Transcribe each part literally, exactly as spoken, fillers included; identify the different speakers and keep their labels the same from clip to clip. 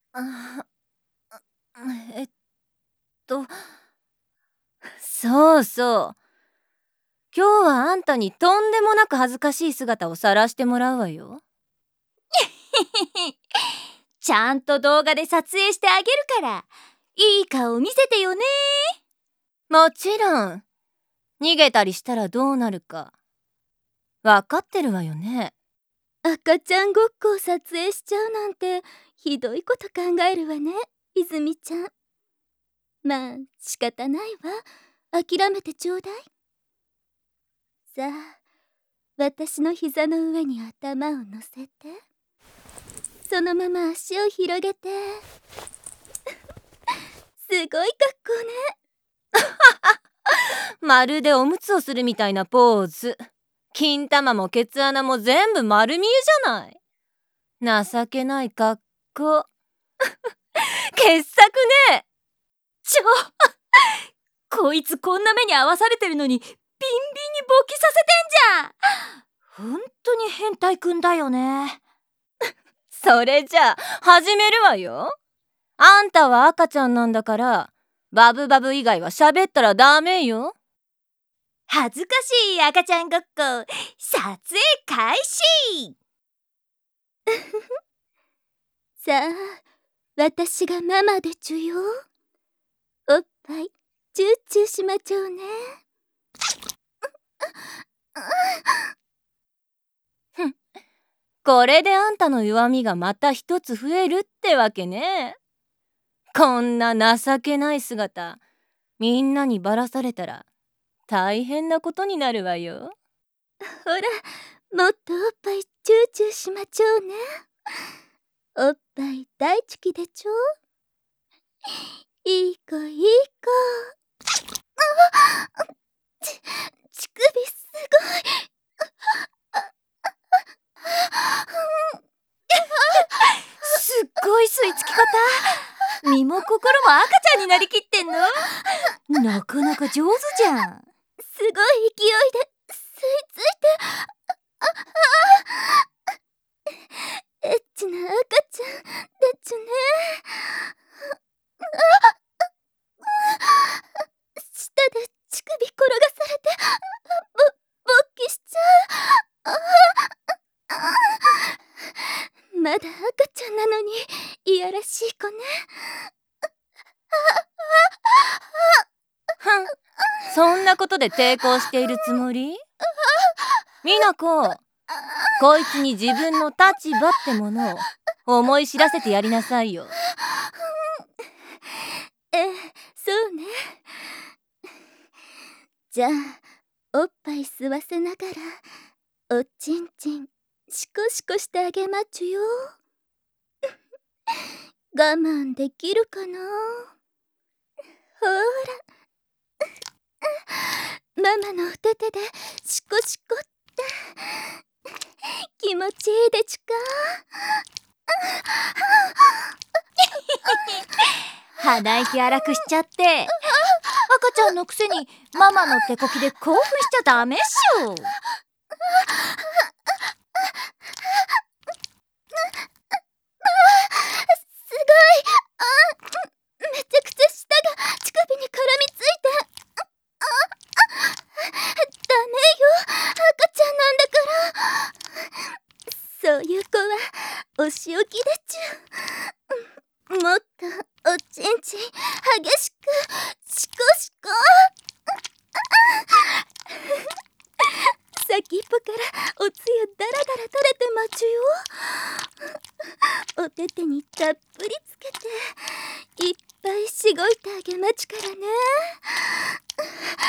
Speaker 1: あえっとそうそう、今日はあんたにとんでもなく恥ずかしい姿を晒してもらうわよ。
Speaker 2: ちゃんと動画で撮影してあげるから、いい顔見せてよね。
Speaker 1: もちろん、逃げたりしたらどうなるかわかってるわよね。
Speaker 2: 赤ちゃんごっこを撮影しちゃうなんてひどいこと考えるわね、泉ちゃん。まあ仕方ないわ、諦めてちょうだい。さあ、私の膝の上に頭を乗せて、そのまま足を広げてすごい格好ね。
Speaker 1: まるでおむつをするみたいなポーズ。金玉もケツ穴も全部丸見えじゃない。情けない格好。傑作ね。
Speaker 2: ちょこいつこんな目に遭わされてるのにビンビンに勃起させてんじゃん。ほんとに変態くんだよね。
Speaker 1: それじゃあ始めるわよ。あんたは赤ちゃんなんだから、バブバブ以外は喋ったらダメよ。
Speaker 2: 恥ずかしい赤ちゃんごっこ撮影開始。さあ、私がママでちゅよ。おっぱいチューチューしまちょうね。
Speaker 1: ふん、これであんたの弱みがまた一つ増えるってわけね。こんな情けない姿、みんなにばらされたら大変なことになるわよ。
Speaker 2: ほら、もっとおっぱいチューチューしまちょうね。おっぱい大好きでちょ。いい子いい子。あち、乳首すごい。すっごい吸い付き方。身も心も赤ちゃんになりきってんの。なかなか上手じゃん。すごい勢いで吸い付いて。ああエッチな赤ちゃんでちゅね。舌で乳首転がされてぼ勃起しちゃう。まだ赤ちゃんなのにいやらしい子ね。
Speaker 1: ふん、そんなことで抵抗しているつもり？美奈子、こいつに自分の立場ってものを思い知らせてやりなさいよ。
Speaker 2: ええ、そうね。じゃあおっぱい吸わせながらおちんちんシコシコしてあげまちゅよ。我慢できるかな。ほらママのお手手でシコシコって気持ちいいでちゅか。鼻息荒くしちゃって、赤ちゃんのくせにママの手こきで興奮しちゃダメっしょ。すごい。あ、めちゃくちゃ舌が乳首に絡みついて。あ、あ、ダメよ、赤ちゃんなんだから。そういう子はお仕置きでちゅ。もっとおちんちん激しくシコシコ。先っぽからおつゆダラダラ垂れてまちゅよ。お手手にたっぷりつけていっぱいしごいてあげまちゅからね。ほら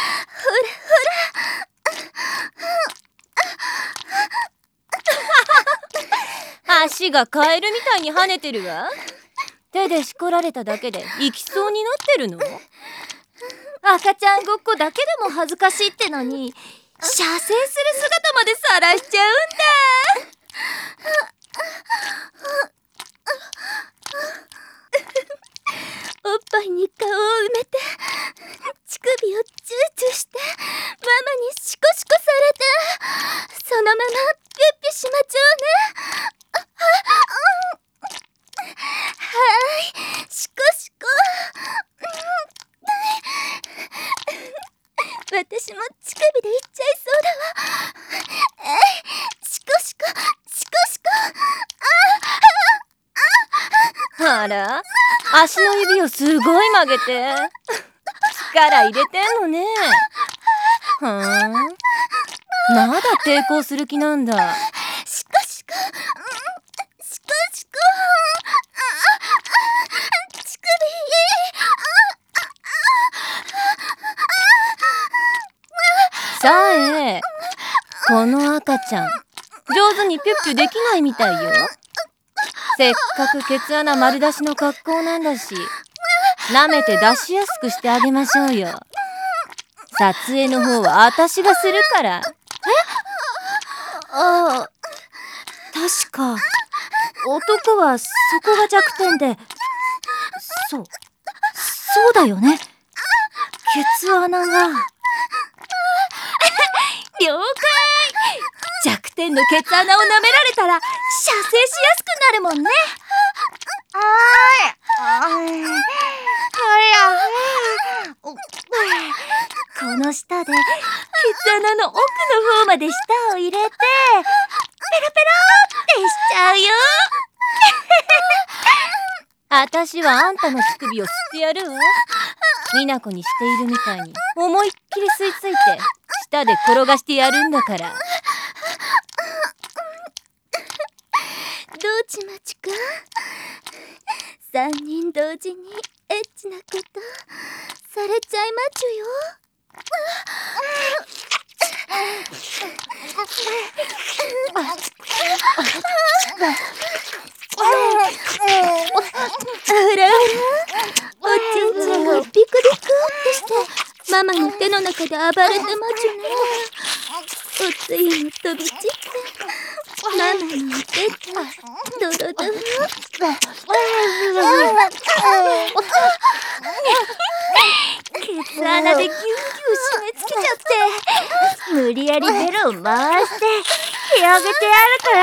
Speaker 1: ほら足がカエルみたいに跳ねてるわ。手でしこられただけで行きそうになってるの？
Speaker 2: 赤ちゃんごっこだけでも恥ずかしいってのに射精する姿まで晒しちゃうんだ。おっぱいに顔を埋めて乳首をチューチューしてママにシコシコされて、そのままピュッピュしまちょうね。はーい、
Speaker 1: あら、足の指をすごい曲げて力入れてんのね。ふーん、まだ抵抗する気なんだ。
Speaker 2: しかしか、しかしか、乳首。
Speaker 1: さえ、この赤ちゃん上手にピュッピュできないみたいよ。せっかくケツ穴丸出しの格好なんだし、舐めて出しやすくしてあげましょうよ。撮影の方は私がするから。え？ああ、確か男はそこが弱点で、そうそうだよね。ケツ穴が了解。弱点のケツ穴を舐められたら射精しやすくなるもんね。この舌でケツ穴の奥の方まで舌を入れてペロペロってしちゃうよ。あたしはあんたの乳首を吸ってやるわ。美奈子にしているみたいに思いっきり吸い付いて舌で転がしてやるんだから。
Speaker 2: どうちまちか。三人同時にエッチなことされちゃいまちゅよ。あらあら、おちんちんがビクビクってしてママの手の中で暴れてまちゅね。おつゆも飛び散ってママのお手ってドロドロ。ケツ穴でギュンギュン締め付けちゃって無理やりベロを回して広げてやるから。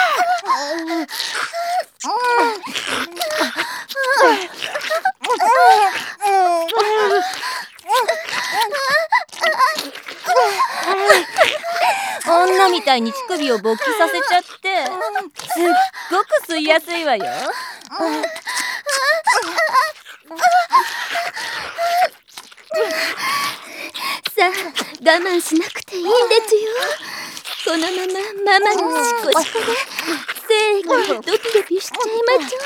Speaker 1: 女みたいに乳首を勃起させちゃってすっごく吸いやすいわよ。
Speaker 2: さあ我慢しなくていいんですよ。このままママのシコシコで精液がドキドキしちゃいまちょ。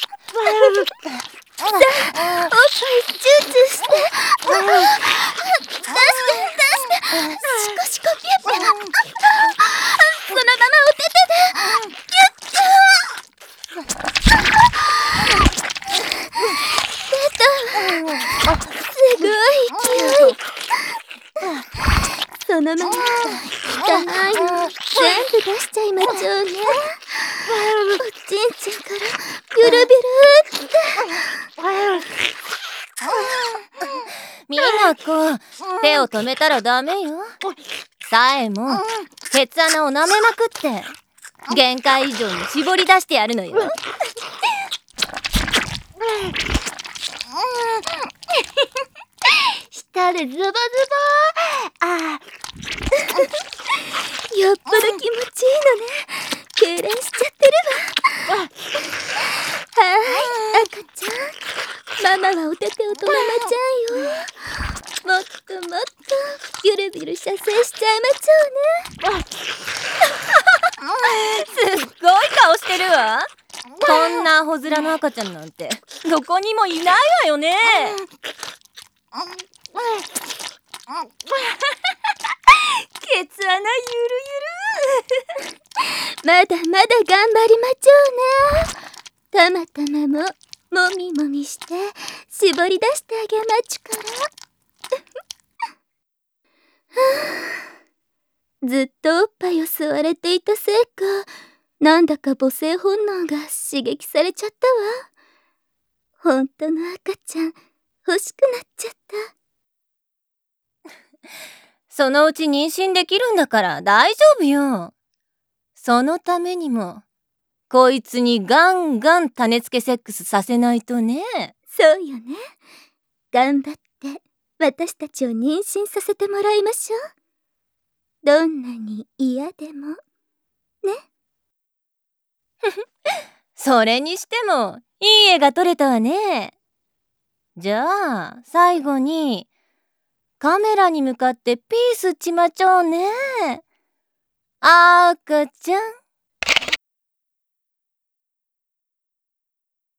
Speaker 2: さあおっぱいチューチューして出して出してシコシコピュッピュッ。そのままお手手でキュッキュッ。出た。すごい勢い。そのまま汚いの全部出しちゃいまちょうね。おちんちんからビュルビュルって。
Speaker 1: 美奈子、手を止めたらダメよ。さえもケツ穴を舐めまくって限界以上に絞り出してやるのよ。
Speaker 2: 舌でズボズボ。あよっぽど気持ちいいのね。痙攣しちゃってるわ。はーい、赤ちゃん。ママはお手手をとママちゃんよ。もっともっとビュルビュル射精しちゃいまちょうね。
Speaker 1: すっごい顔してるわ。こんなアホ面の赤ちゃんなんてどこにもいないわよね。ケツ穴ゆるゆる。
Speaker 2: まだまだ頑張りまちょうね。たまたまももみもみして絞り出してあげまちゅから。ずっとおっぱいを吸われていたせいか、なんだか母性本能が刺激されちゃったわ。本当の赤ちゃん欲しくなっちゃった。
Speaker 1: そのうち妊娠できるんだから大丈夫よ。そのためにもこいつにガンガン種付けセックスさせないとね。
Speaker 2: そうよね。頑張って私たちを妊娠させてもらいましょう。どんなに嫌でもね。
Speaker 1: それにしてもいい絵が撮れたわね。じゃあ最後にカメラに向かってピースちまちょうね。赤ちゃん。